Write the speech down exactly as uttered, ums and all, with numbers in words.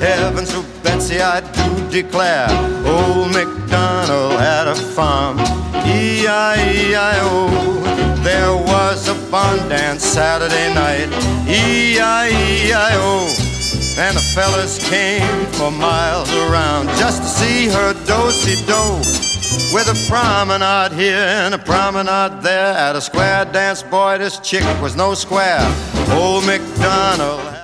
heavens, oh Betsy, I do declare, old MacDonald had a farm. E I E I O. There was a barn dance Saturday night. E I E I O. And the fellas came for miles around just to see her do-si-do. With a promenade here and a promenade there, at a square dance, boy, this chick was no square. Old MacDonald